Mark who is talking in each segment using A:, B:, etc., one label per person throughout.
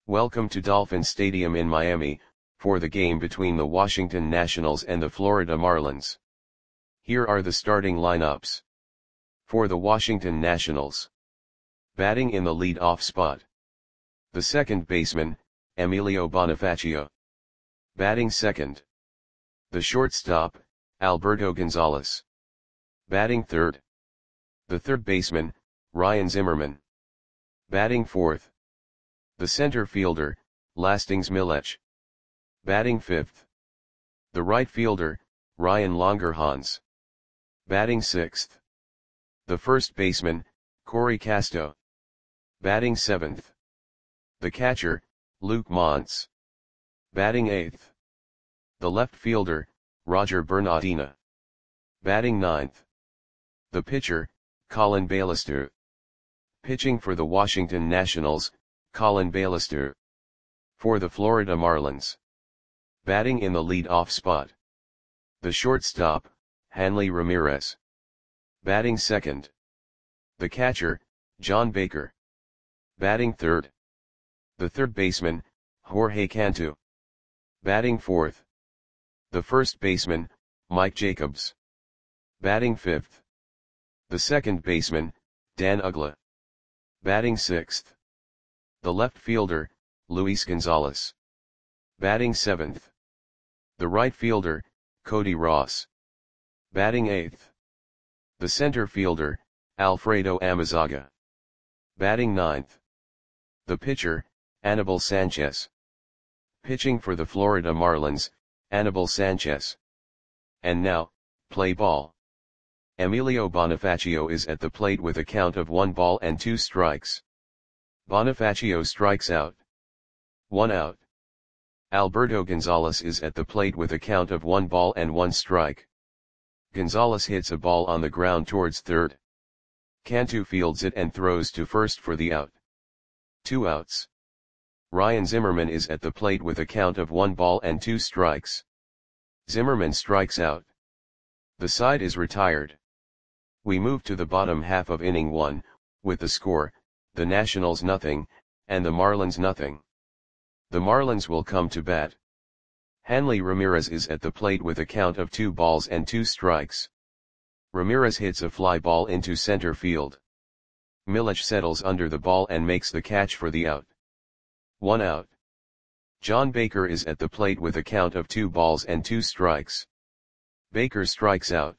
A: Welcome to Dolphin Stadium in Miami, for the game between the Washington Nationals and the Florida Marlins. Here are the starting lineups. For the Washington Nationals. Batting in the lead-off spot. The second baseman, Emilio Bonifacio. Batting second. The shortstop, Alberto Gonzalez. Batting third. The third baseman, Ryan Zimmerman. Batting fourth. The center fielder, Lastings Milech. Batting fifth. The right fielder, Ryan Langerhans. Batting sixth. The first baseman, Corey Casto. Batting seventh. The catcher, Luke Montz. Batting eighth. The left fielder, Roger Bernardina. Batting ninth. The pitcher, Colin Baillister. Pitching for the Washington Nationals, Colin Baillister. For the Florida Marlins. Batting in the lead-off spot. The shortstop, Hanley Ramirez. Batting second. The catcher, John Baker. Batting third. The third baseman, Jorge Cantu. Batting fourth. The first baseman, Mike Jacobs. Batting fifth. The second baseman, Dan Uggla. Batting sixth. The left fielder, Luis Gonzalez. Batting seventh. The right fielder, Cody Ross. Batting eighth. The center fielder, Alfredo Amezaga. Batting ninth. The pitcher, Anibal Sanchez. Pitching for the Florida Marlins, Anibal Sanchez. And now, play ball. Emilio Bonifacio is at the plate with a count of 1 ball and 2 strikes. Bonifacio strikes out. 1 out. Alberto Gonzalez is at the plate with a count of 1 ball and 1 strike. Gonzalez hits a ball on the ground towards third. Cantu fields it and throws to first for the out. 2 outs. Ryan Zimmerman is at the plate with a count of 1 ball and 2 strikes. Zimmerman strikes out. The side is retired. We move to the bottom half of inning 1, with the score, the Nationals nothing, and the Marlins nothing. The Marlins will come to bat. Hanley Ramirez is at the plate with a count of 2 balls and 2 strikes. Ramirez hits a fly ball into center field. Milech settles under the ball and makes the catch for the out. 1 out. John Baker is at the plate with a count of 2 balls and 2 strikes. Baker strikes out.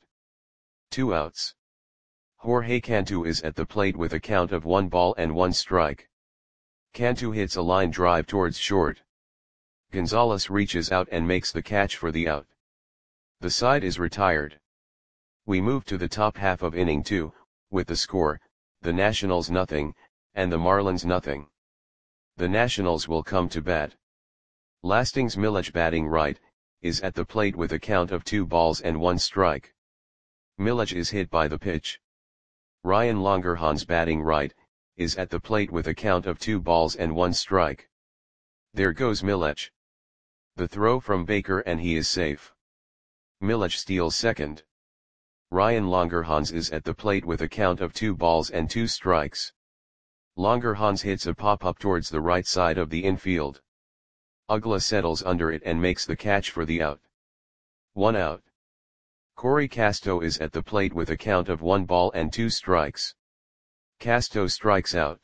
A: 2 outs. Jorge Cantu is at the plate with a count of 1 ball and 1 strike. Cantu hits a line drive towards short. Gonzalez reaches out and makes the catch for the out. The side is retired. We move to the top half of inning 2, with the score, the Nationals nothing, and the Marlins nothing. The Nationals will come to bat. Lastings Milech batting right, is at the plate with a count of 2 balls and 1 strike. Milech is hit by the pitch. Ryan Langerhans batting right, is at the plate with a count of 2 balls and 1 strike. There goes Milech. The throw from Baker and he is safe. Milech steals second. Ryan Langerhans is at the plate with a count of 2 balls and 2 strikes. Langerhans hits a pop-up towards the right side of the infield. Uggla settles under it and makes the catch for the out. 1 out. Corey Casto is at the plate with a count of 1 ball and 2 strikes. Casto strikes out.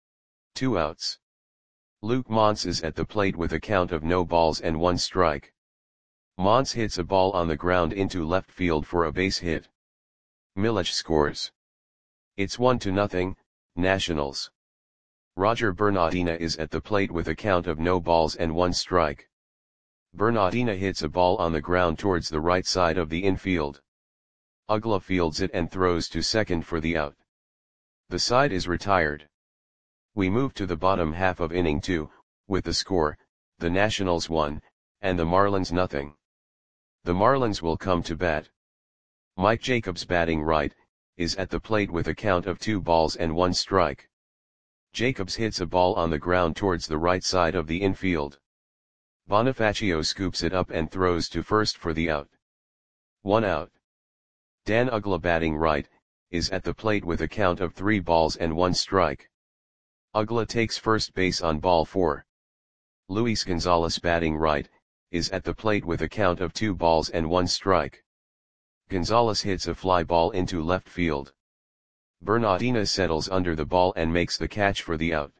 A: 2 outs. Luke Montz is at the plate with a count of no balls and 1 strike. Montz hits a ball on the ground into left field for a base hit. Milech scores. It's 1-0, Nationals. Roger Bernardina is at the plate with a count of no balls and 1 strike. Bernardina hits a ball on the ground towards the right side of the infield. Uggla fields it and throws to second for the out. The side is retired. We move to the bottom half of inning 2, with the score, the Nationals 1, and the Marlins nothing. The Marlins will come to bat. Mike Jacobs batting right, is at the plate with a count of 2 balls and 1 strike. Jacobs hits a ball on the ground towards the right side of the infield. Bonifacio scoops it up and throws to first for the out. 1 out. Dan Uggla batting right, is at the plate with a count of 3 balls and 1 strike. Uggla takes first base on ball 4. Luis Gonzalez batting right, is at the plate with a count of 2 balls and 1 strike. Gonzalez hits a fly ball into left field. Bernardina settles under the ball and makes the catch for the out.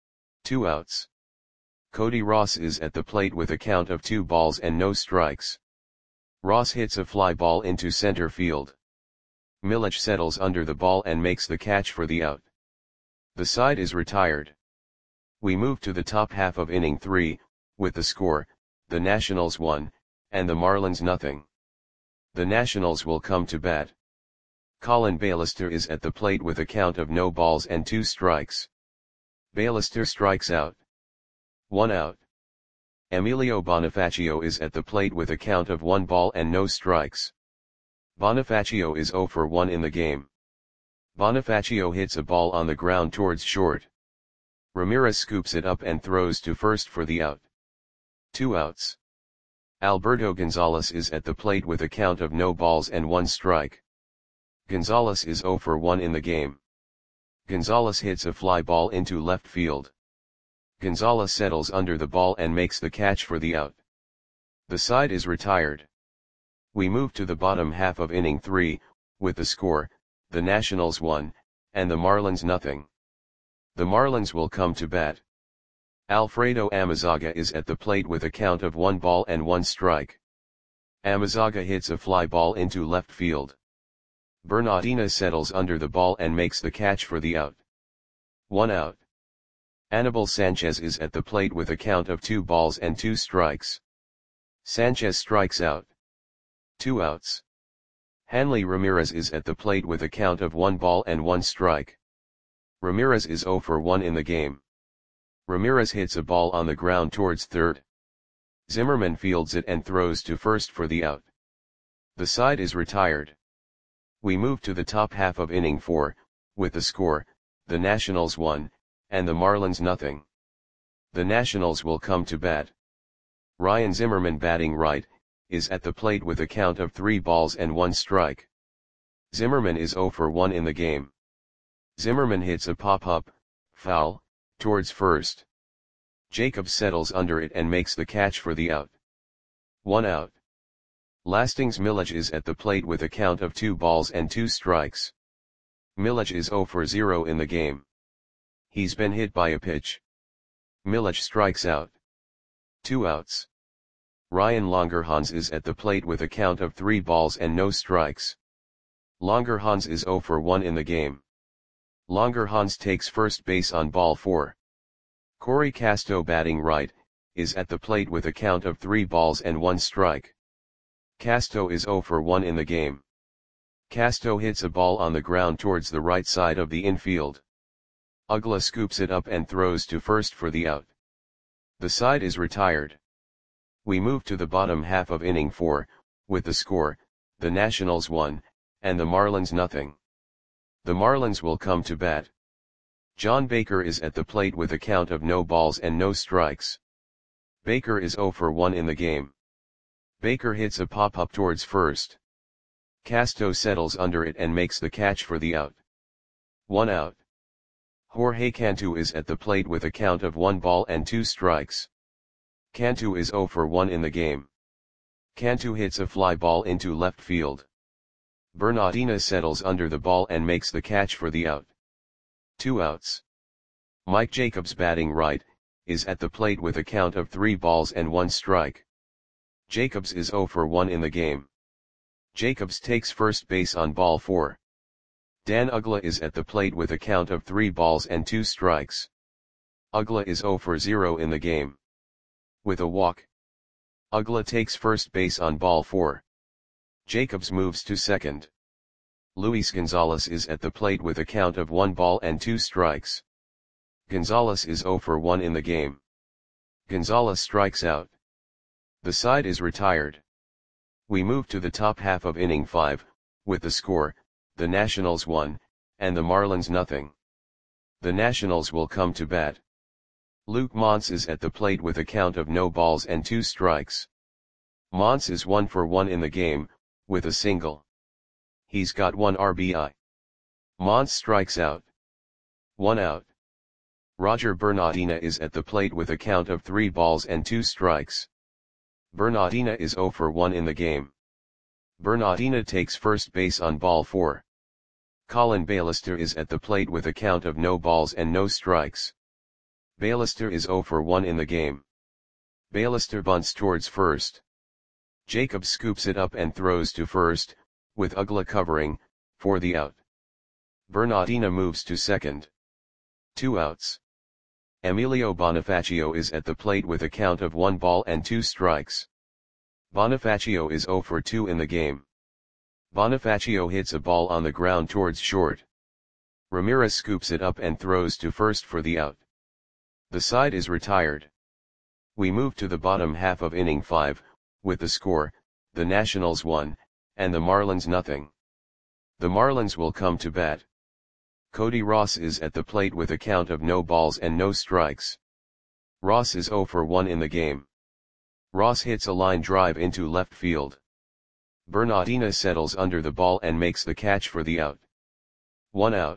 A: 2 outs. Cody Ross is at the plate with a count of 2 balls and no strikes. Ross hits a fly ball into center field. Milledge settles under the ball and makes the catch for the out. The side is retired. We move to the top half of inning 3, with the score, the Nationals 1, and the Marlins nothing. The Nationals will come to bat. Colin Bailister is at the plate with a count of no balls and 2 strikes. Bailister strikes out. 1 out. Emilio Bonifacio is at the plate with a count of 1 ball and no strikes. Bonifacio is 0 for 1 in the game. Bonifacio hits a ball on the ground towards short. Ramirez scoops it up and throws to first for the out. 2 outs. Alberto Gonzalez is at the plate with a count of no balls and 1 strike. Gonzalez is 0 for 1 in the game. Gonzalez hits a fly ball into left field. Gonzalez settles under the ball and makes the catch for the out. The side is retired. We move to the bottom half of inning 3, with the score, the Nationals 1, and the Marlins nothing. The Marlins will come to bat. Alfredo Amezaga is at the plate with a count of 1 ball and 1 strike. Amezaga hits a fly ball into left field. Bernardina settles under the ball and makes the catch for the out. 1 out. Anibal Sanchez is at the plate with a count of 2 balls and 2 strikes. Sanchez strikes out. 2 outs. Hanley Ramirez is at the plate with a count of 1 ball and 1 strike. Ramirez is 0 for 1 in the game. Ramirez hits a ball on the ground towards third. Zimmerman fields it and throws to first for the out. The side is retired. We move to the top half of inning 4, with the score, the Nationals 1, and the Marlins nothing. The Nationals will come to bat. Ryan Zimmerman batting right, is at the plate with a count of 3 balls and 1 strike. Zimmerman is 0 for 1 in the game. Zimmerman hits a pop-up, foul, towards first. Jacobs settles under it and makes the catch for the out. 1 out. Lastings Milledge is at the plate with a count of 2 balls and 2 strikes. Milledge is 0 for 0 in the game. He's been hit by a pitch. Milledge strikes out. 2 outs. Ryan Longerhans is at the plate with a count of 3 balls and no strikes. Longerhans is 0 for 1 in the game. Longerhans takes first base on ball 4. Corey Casto batting right, is at the plate with a count of 3 balls and 1 strike. Casto is 0 for 1 in the game. Casto hits a ball on the ground towards the right side of the infield. Uggla scoops it up and throws to first for the out. The side is retired. We move to the bottom half of inning 4, with the score, the Nationals 1, and the Marlins nothing. The Marlins will come to bat. John Baker is at the plate with a count of no balls and no strikes. Baker is 0 for 1 in the game. Baker hits a pop-up towards first. Casto settles under it and makes the catch for the out. 1 out. Jorge Cantu is at the plate with a count of 1 ball and 2 strikes. Cantu is 0 for 1 in the game. Cantu hits a fly ball into left field. Bernardina settles under the ball and makes the catch for the out. 2 outs. Mike Jacobs batting right, is at the plate with a count of 3 balls and 1 strike. Jacobs is 0 for 1 in the game. Jacobs takes first base on ball 4. Dan Uggla is at the plate with a count of 3 balls and 2 strikes. Uggla is 0 for 0 in the game. With a walk. Uggla takes first base on ball 4. Jacobs moves to second. Luis Gonzalez is at the plate with a count of 1 ball and 2 strikes. Gonzalez is 0 for 1 in the game. Gonzalez strikes out. The side is retired. We move to the top half of inning 5, with the score, the Nationals 1, and the Marlins nothing. The Nationals will come to bat. Luke Montz is at the plate with a count of no balls and 2 strikes. Montz is 1 for 1 in the game, with a single. He's got 1 RBI. Montz strikes out. 1 out. Roger Bernardina is at the plate with a count of 3 balls and 2 strikes. Bernardina is 0 for 1 in the game. Bernardina takes first base on ball 4. Colin Bailister is at the plate with a count of no balls and no strikes. Bailister is 0 for 1 in the game. Bailister bunts towards first. Jacob scoops it up and throws to first, with Uggla covering, for the out. Bernardina moves to second. 2 outs. Emilio Bonifacio is at the plate with a count of 1 ball and 2 strikes. Bonifacio is 0 for 2 in the game. Bonifacio hits a ball on the ground towards short. Ramirez scoops it up and throws to first for the out. The side is retired. We move to the bottom half of inning 5, with the score, the Nationals 1, and the Marlins nothing. The Marlins will come to bat. Cody Ross is at the plate with a count of no balls and no strikes. Ross is 0 for 1 in the game. Ross hits a line drive into left field. Bernardina settles under the ball and makes the catch for the out. 1 out.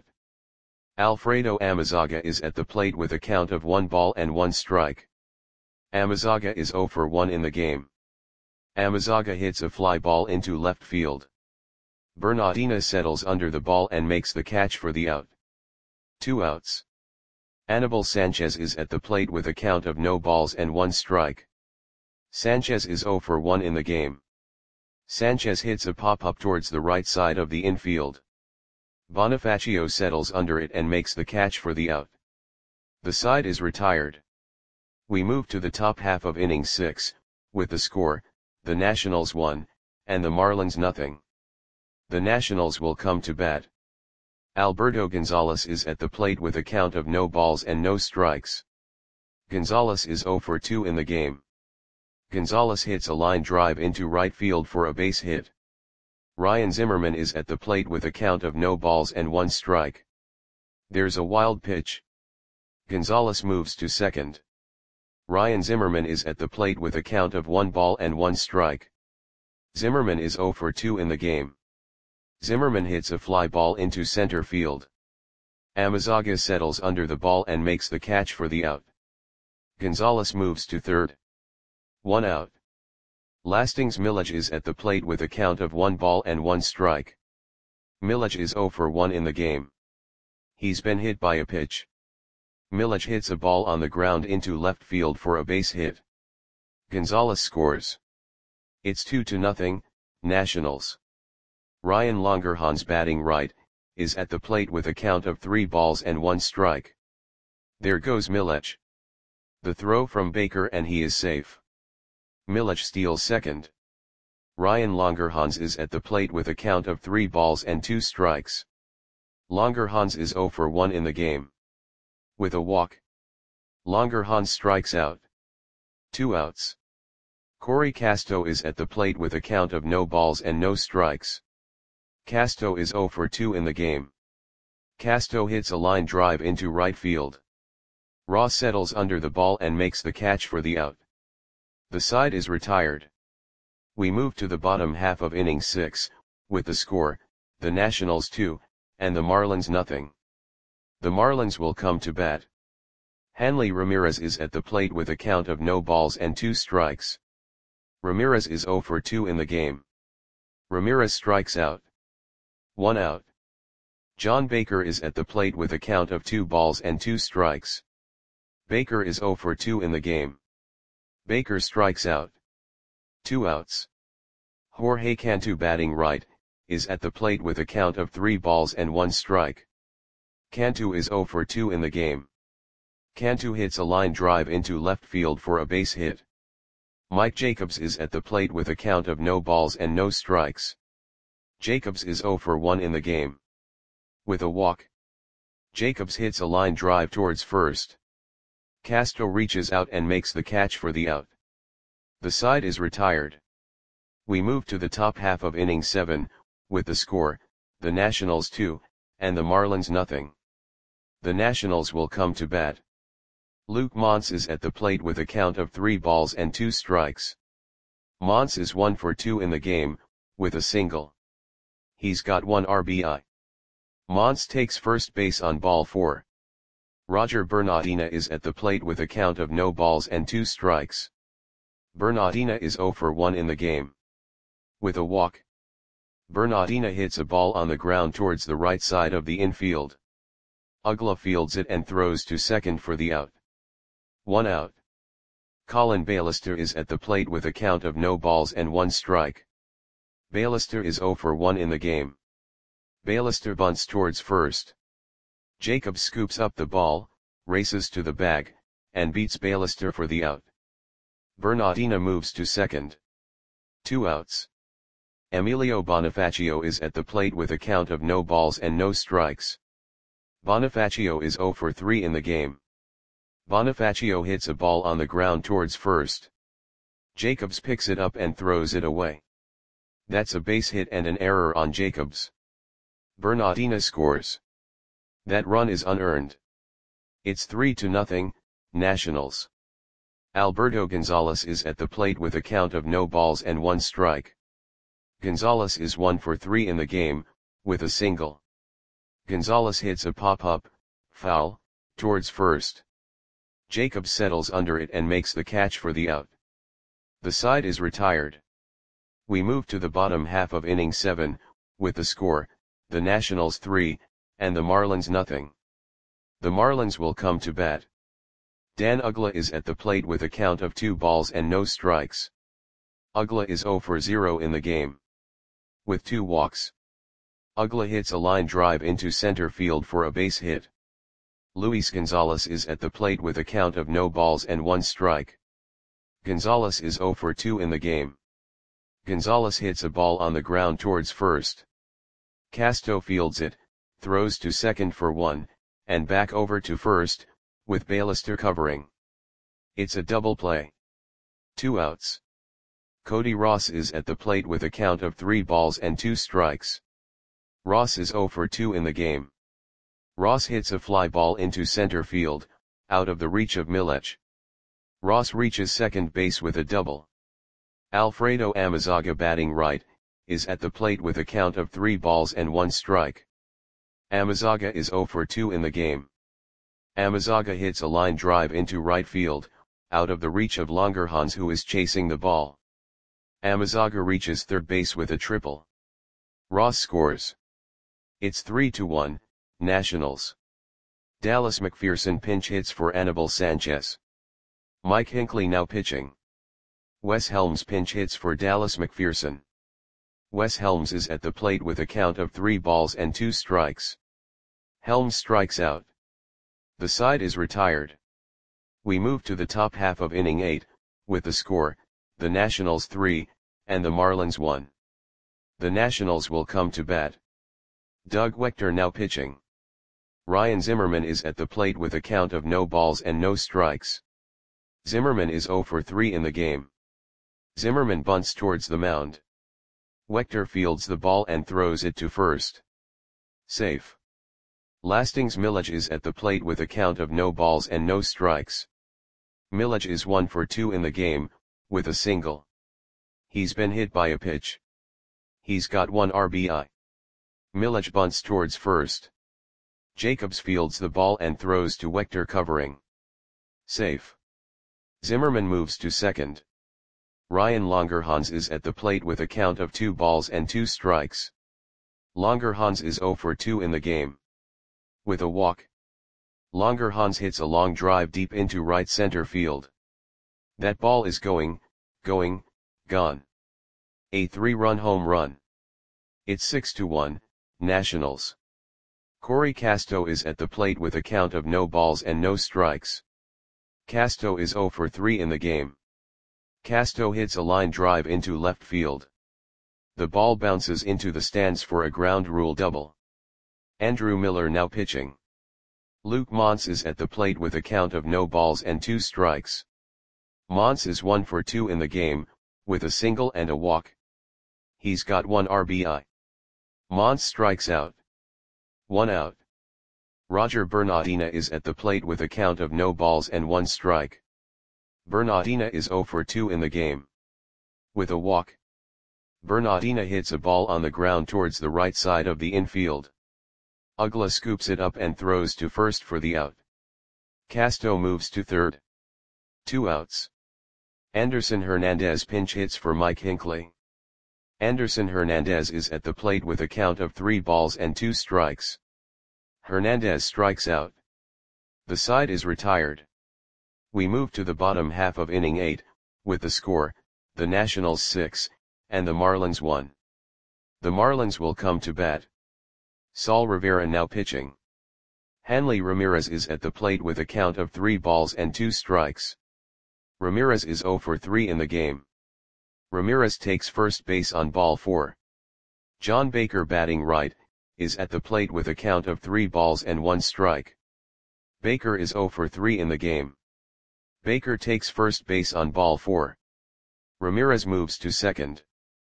A: Alfredo Amezaga is at the plate with a count of 1 ball and 1 strike. Amezaga is 0 for 1 in the game. Amezaga hits a fly ball into left field. Bernardina settles under the ball and makes the catch for the out. 2 outs. Anibal Sanchez is at the plate with a count of no balls and 1 strike. Sanchez is 0 for 1 in the game. Sanchez hits a pop-up towards the right side of the infield. Bonifacio settles under it and makes the catch for the out. The side is retired. We move to the top half of inning 6, with the score, the Nationals 1, and the Marlins nothing. The Nationals will come to bat. Alberto Gonzalez is at the plate with a count of no balls and no strikes. Gonzalez is 0 for 2 in the game. Gonzalez hits a line drive into right field for a base hit. Ryan Zimmerman is at the plate with a count of no balls and 1 strike. There's a wild pitch. Gonzalez moves to second. Ryan Zimmerman is at the plate with a count of 1 ball and 1 strike. Zimmerman is 0 for 2 in the game. Zimmerman hits a fly ball into center field. Amezaga settles under the ball and makes the catch for the out. Gonzalez moves to third. 1 out. Lastings Milledge is at the plate with a count of 1 ball and 1 strike. Milledge is 0 for 1 in the game. He's been hit by a pitch. Milledge hits a ball on the ground into left field for a base hit. Gonzalez scores. It's 2-0, Nationals. Ryan Longerhans batting right, is at the plate with a count of 3 balls and 1 strike. There goes Milledge. The throw from Baker and he is safe. Milledge steals second. Ryan Longerhans is at the plate with a count of 3 balls and 2 strikes. Longerhans is 0 for 1 in the game. With a walk. Longerhans strikes out. 2 outs. Corey Casto is at the plate with a count of no balls and no strikes. Casto is 0 for 2 in the game. Casto hits a line drive into right field. Ross settles under the ball and makes the catch for the out. The side is retired. We move to the bottom half of inning 6, with the score, the Nationals 2, and the Marlins nothing. The Marlins will come to bat. Hanley Ramirez is at the plate with a count of no balls and 2 strikes. Ramirez is 0 for 2 in the game. Ramirez strikes out. 1 out. John Baker is at the plate with a count of 2 balls and 2 strikes. Baker is 0 for 2 in the game. Baker strikes out. 2 outs. Jorge Cantu batting right, is at the plate with a count of 3 balls and 1 strike. Cantu is 0 for 2 in the game. Cantu hits a line drive into left field for a base hit. Mike Jacobs is at the plate with a count of no balls and no strikes. Jacobs is 0 for 1 in the game. With a walk. Jacobs hits a line drive towards first. Castro reaches out and makes the catch for the out. The side is retired. We move to the top half of inning 7, with the score, the Nationals 2, and the Marlins nothing. The Nationals will come to bat. Luke Montz is at the plate with a count of 3 balls and 2 strikes. Montz is 1 for 2 in the game, with a single. He's got 1 RBI. Montz takes first base on ball 4. Roger Bernardina is at the plate with a count of no balls and 2 strikes. Bernardina is 0 for 1 in the game. With a walk, Bernardina hits a ball on the ground towards the right side of the infield. Uggla fields it and throws to second for the out. 1 out. Colin Bailister is at the plate with a count of no balls and 1 strike. Bailister is 0 for 1 in the game. Bailister bunts towards first. Jacob scoops up the ball, races to the bag, and beats Bailister for the out. Bernardina moves to second. 2 outs. Emilio Bonifacio is at the plate with a count of no balls and no strikes. Bonifacio is 0 for 3 in the game. Bonifacio hits a ball on the ground towards first. Jacobs picks it up and throws it away. That's a base hit and an error on Jacobs. Bernardina scores. That run is unearned. It's 3-0, Nationals. Alberto Gonzalez is at the plate with a count of no balls and 1 strike. Gonzalez is 1 for 3 in the game, with a single. Gonzalez hits a pop-up, foul, towards first. Jacobs settles under it and makes the catch for the out. The side is retired. We move to the bottom half of inning 7, with the score, the Nationals 3, and the Marlins 0. The Marlins will come to bat. Dan Uggla is at the plate with a count of 2 balls and no strikes. Uggla is 0 for 0 in the game. With 2 walks. Uggla hits a line drive into center field for a base hit. Luis Gonzalez is at the plate with a count of no balls and 1 strike. Gonzalez is 0 for 2 in the game. Gonzalez hits a ball on the ground towards first. Castro fields it, throws to second for 1, and back over to first, with Bailister covering. It's a double play. 2 outs. Cody Ross is at the plate with a count of 3 balls and 2 strikes. Ross is 0 for 2 in the game. Ross hits a fly ball into center field, out of the reach of Milech. Ross reaches second base with a double. Alfredo Amezaga, batting right, is at the plate with a count of 3 balls and 1 strike. Amezaga is 0 for 2 in the game. Amezaga hits a line drive into right field, out of the reach of Longerhans, who is chasing the ball. Amezaga reaches third base with a triple. Ross scores. It's 3-1, Nationals. Dallas McPherson pinch hits for Anibal Sanchez. Mike Hinckley now pitching. Wes Helms pinch hits for Dallas McPherson. Wes Helms is at the plate with a count of 3 balls and 2 strikes. Helms strikes out. The side is retired. We move to the top half of inning 8, with the score, the Nationals 3, and the Marlins 1. The Nationals will come to bat. Doug Wechter now pitching. Ryan Zimmerman is at the plate with a count of no balls and no strikes. Zimmerman is 0 for 3 in the game. Zimmerman bunts towards the mound. Wechter fields the ball and throws it to first. Safe. Lastings Milech is at the plate with a count of no balls and no strikes. Milech is 1 for 2 in the game, with a single. He's been hit by a pitch. He's got 1 RBI. Milech bunts towards first. Jacobs fields the ball and throws to Wechter covering. Safe. Zimmerman moves to second. Ryan Longerhans is at the plate with a count of 2 balls and 2 strikes. Longerhans is 0 for 2 in the game. With a walk. Longerhans hits a long drive deep into right center field. That ball is gone. A 3-run home run. It's 6-1, Nationals. Corey Castro is at the plate with a count of no balls and no strikes. Castro is 0 for 3 in the game. Castro hits a line drive into left field. The ball bounces into the stands for a ground rule double. Andrew Miller now pitching. Luke Montz is at the plate with a count of no balls and 2 strikes. Montz is 1 for 2 in the game, with a single and a walk. He's got 1 RBI. Montz strikes out. 1 out. Roger Bernardina is at the plate with a count of no balls and 1 strike. Bernardina is 0 for 2 in the game. With a walk. Bernardina hits a ball on the ground towards the right side of the infield. Uggla scoops it up and throws to first for the out. Castro moves to third. 2 outs. Anderson Hernandez pinch hits for Mike Hinckley. Anderson Hernandez is at the plate with a count of 3 balls and 2 strikes. Hernandez strikes out. The side is retired. We move to the bottom half of inning 8, with the score, the Nationals 6, and the Marlins 1. The Marlins will come to bat. Saul Rivera now pitching. Hanley Ramirez is at the plate with a count of 3 balls and 2 strikes. Ramirez is 0 for 3 in the game. Ramirez takes first base on ball 4. John Baker batting right, is at the plate with a count of 3 balls and 1 strike. Baker is 0 for 3 in the game. Baker takes first base on ball 4. Ramirez moves to second.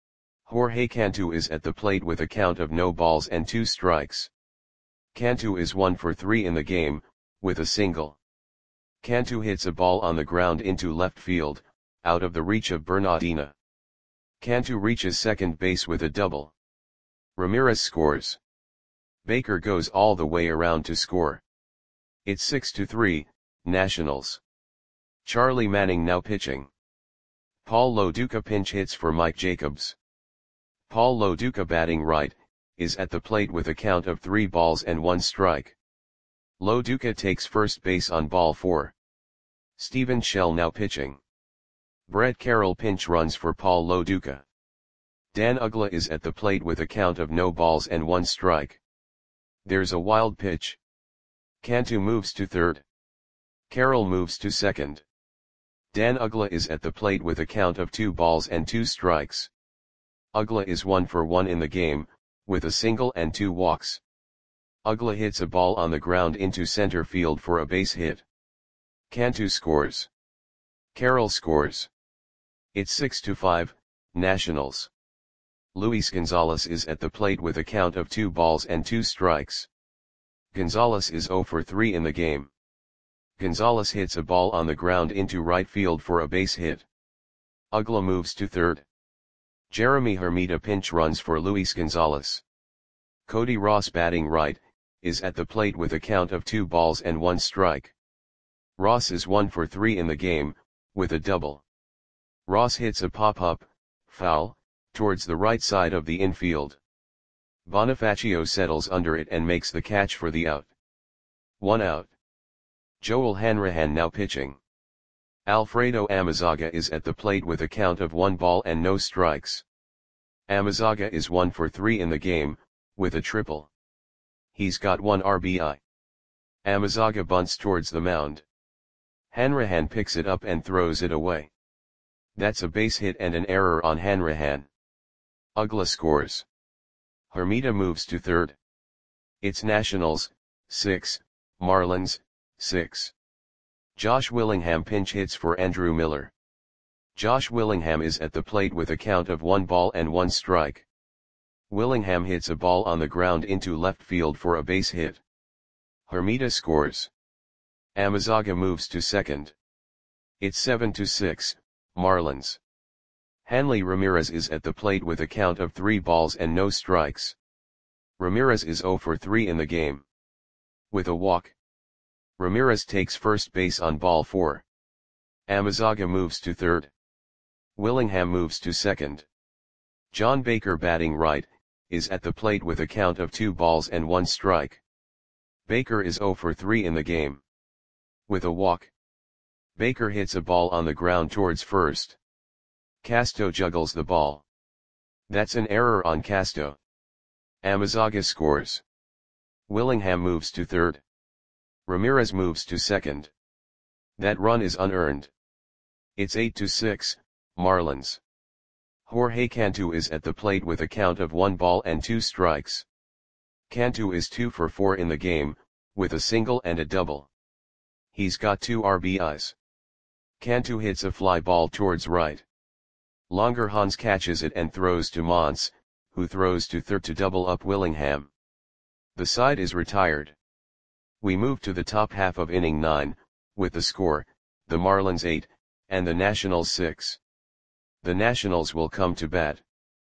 A: Jorge Cantu is at the plate with a count of no balls and 2 strikes. Cantu is 1 for 3 in the game, with a single. Cantu hits a ball on the ground into left field, out of the reach of Bernardina. Cantu reaches second base with a double. Ramirez scores. Baker goes all the way around to score. It's 6-3, Nationals. Charlie Manning now pitching. Paul Lo Duca pinch hits for Mike Jacobs. Paul Lo Duca batting right, is at the plate with a count of 3 balls and 1 strike. Lo Duca takes first base on ball 4. Steven Shell now pitching. Brett Carroll pinch runs for Paul Lo Duca. Dan Uggla is at the plate with a count of no balls and 1 strike. There's a wild pitch. Cantu moves to third. Carroll moves to second. Dan Uggla is at the plate with a count of 2 balls and 2 strikes. Uggla is 1 for 1 in the game, with a single and 2 walks. Uggla hits a ball on the ground into center field for a base hit. Cantu scores. Carroll scores. It's 6-5, Nationals. Luis Gonzalez is at the plate with a count of 2 balls and 2 strikes. Gonzalez is 0 for 3 in the game. Gonzalez hits a ball on the ground into right field for a base hit. Uggla moves to third. Jeremy Hermida pinch runs for Luis Gonzalez. Cody Ross batting right, is at the plate with a count of 2 balls and 1 strike. Ross is 1 for 3 in the game, with a double. Ross hits a pop-up, foul, towards the right side of the infield. Bonifacio settles under it and makes the catch for the out. 1 out. Joel Hanrahan now pitching. Alfredo Amezaga is at the plate with a count of 1 ball and no strikes. Amezaga is 1 for 3 in the game, with a triple. He's got 1 RBI. Amezaga bunts towards the mound. Hanrahan picks it up and throws it away. That's a base hit and an error on Hanrahan. Uggla scores. Hermida moves to third. It's Nationals, 6, Marlins, 6. Josh Willingham pinch hits for Andrew Miller. Josh Willingham is at the plate with a count of 1 ball and 1 strike. Willingham hits a ball on the ground into left field for a base hit. Hermida scores. Amezaga moves to second. It's 7-6, Marlins. Hanley Ramirez is at the plate with a count of 3 balls and no strikes. Ramirez is 0 for 3 in the game. With a walk. Ramirez takes first base on ball 4. Amezaga moves to third. Willingham moves to second. John Baker batting right, is at the plate with a count of 2 balls and 1 strike. Baker is 0 for 3 in the game. With a walk. Baker hits a ball on the ground towards first. Castro juggles the ball. That's an error on Castro. Amezaga scores. Willingham moves to third. Ramirez moves to second. That run is unearned. It's 8-6, Marlins. Jorge Cantu is at the plate with a count of 1 ball and 2 strikes. Cantu is 2 for 4 in the game, with a single and a double. He's got 2 RBIs. Cantu hits a fly ball towards right. Longerhans catches it and throws to Monts, who throws to third to double up Willingham. The side is retired. We move to the top half of inning 9, with the score, the Marlins 8, and the Nationals 6. The Nationals will come to bat.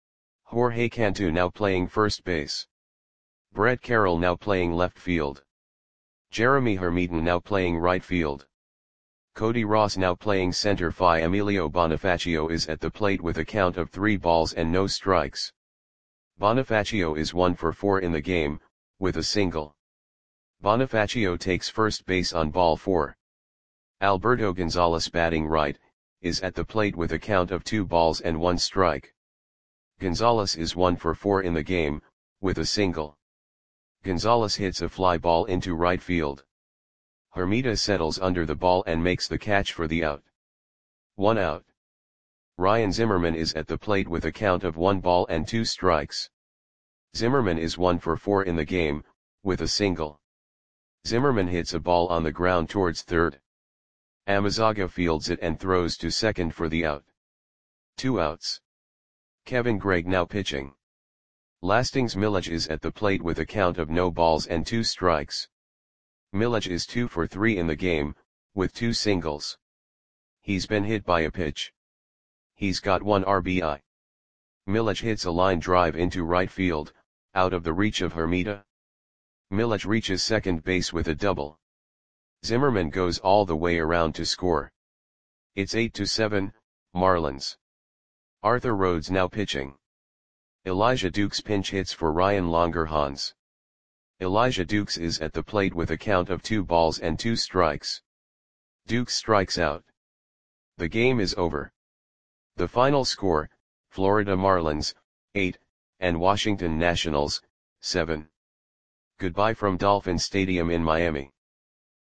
A: Jorge Cantu now playing first base. Brett Carroll now playing left field. Jeremy Hermiton now playing right field. Cody Ross now playing center. Emilio Bonifacio is at the plate with a count of 3 balls and no strikes. Bonifacio is 1 for 4 in the game, with a single. Bonifacio takes first base on ball 4. Alberto Gonzalez batting right, is at the plate with a count of 2 balls and 1 strike. Gonzalez is 1 for 4 in the game, with a single. Gonzalez hits a fly ball into right field. Hermida settles under the ball and makes the catch for the out. 1 out. Ryan Zimmerman is at the plate with a count of 1 ball and 2 strikes. Zimmerman is 1 for 4 in the game, with a single. Zimmerman hits a ball on the ground towards third. Amezaga fields it and throws to second for the out. 2 outs. Kevin Gregg now pitching. Lastings Milledge is at the plate with a count of no balls and 2 strikes. Milledge is 2 for 3 in the game, with 2 singles. He's been hit by a pitch. He's got 1 RBI. Milledge hits a line drive into right field, out of the reach of Hermida. Milledge reaches second base with a double. Zimmerman goes all the way around to score. It's 8-7, Marlins. Arthur Rhodes now pitching. Elijah Dukes pinch hits for Ryan Longerhans. Elijah Dukes is at the plate with a count of 2 balls and 2 strikes. Dukes strikes out. The game is over. The final score, Florida Marlins, 8, and Washington Nationals, 7. Goodbye from Dolphin Stadium in Miami.